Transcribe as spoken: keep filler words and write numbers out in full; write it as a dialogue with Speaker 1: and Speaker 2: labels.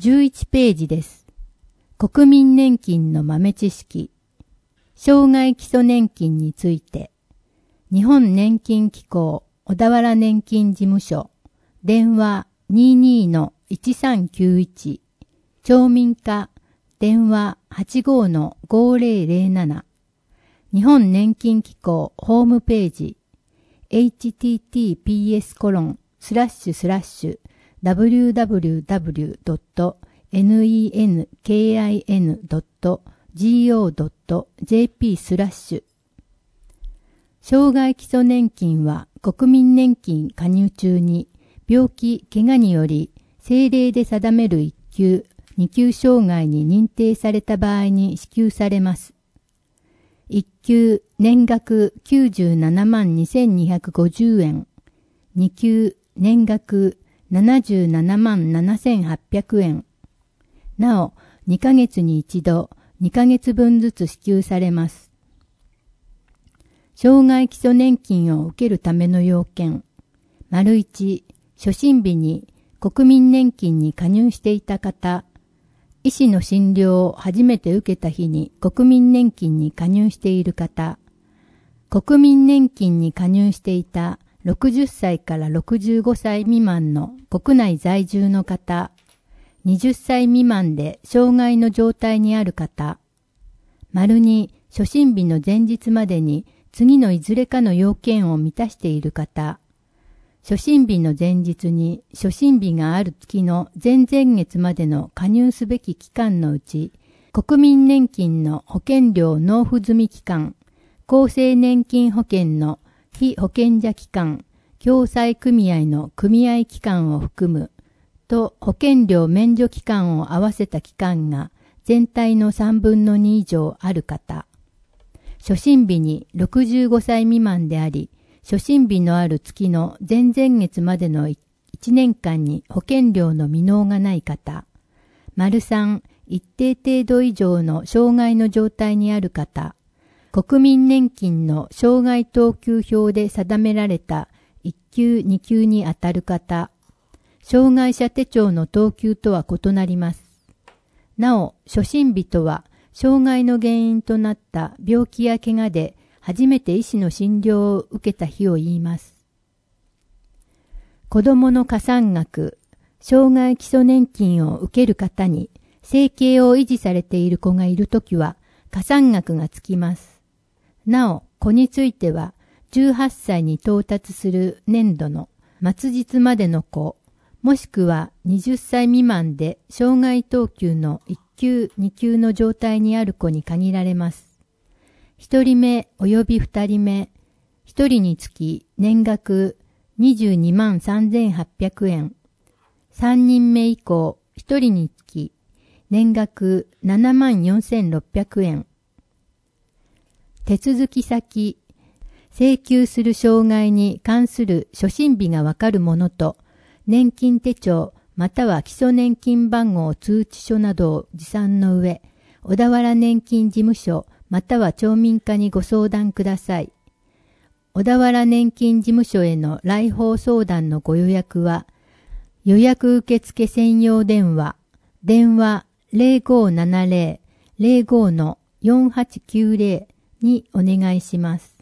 Speaker 1: じゅういちページです。国民年金の豆知識。障害基礎年金について。日本年金機構小田原年金事務所。電話 にじゅうに のいちさんきゅういち。町民課。電話 はちじゅうご のごーぜろぜろなな。日本年金機構ホームページ。エイチティーティーピーエスコロンスラッシュスラッシュダブリューダブリューダブリュードットネンキンドットゴードットジェーピー スラッシュ。障害基礎年金は国民年金加入中に病気、怪我により政令で定めるいっ級、に級障害に認定された場合に支給されます。いっ級年額きゅうじゅうななまんにせんにひゃくごじゅうえん、に級年額ななじゅうななまんななせんはっぴゃくえん。なお、にかげつに一度、にかげつぶんずつ支給されます。障害基礎年金を受けるための要件。丸いち、初診日に国民年金に加入していた方。医師の診療を初めて受けた日に国民年金に加入している方。国民年金に加入していたろくじゅっさいからろくじゅうごさい未満の国内在住の方。はたち未満で障害の状態にある方。丸に、初診日の前日までに次のいずれかの要件を満たしている方。初診日の前日に初診日がある月の前々月までの加入すべき期間のうち、国民年金の保険料納付済み期間、厚生年金保険の被保険者期間、共済組合の組合期間を含む、と保険料免除期間を合わせた期間が全体のさんぶんのに以上ある方。初診日にろくじゅうごさい未満であり、初診日のある月の前々月までのいちねんかんに保険料の未納がない方。丸さん、一定程度以上の障害の状態にある方。国民年金の障害等級表で定められたいっ級、に級にあたる方。障害者手帳の等級とは異なります。なお、初診日とは、障害の原因となった病気や怪我で初めて医師の診療を受けた日を言います。子供の加算額、障害基礎年金を受ける方に生計を維持されている子がいるときは加算額がつきます。なお、子についてはじゅうはっさいに到達する年度の末日までの子、もしくははたち未満で障害等級のいっ級、に級の状態にある子に限られます。一人目及び二人目、一人につき年額にじゅうにまんさんぜんはっぴゃくえん、三人目以降一人につき年額ななまんよんせんろっぴゃくえん。手続き先、請求する障害に関する初診日がわかるものと、年金手帳または基礎年金番号通知書などを持参の上、小田原年金事務所または町民課にご相談ください。小田原年金事務所への来訪相談のご予約は、予約受付専用電話、電話 ゼロごーななゼロ ゼロご のよんはちきゅうゼロにお願いします。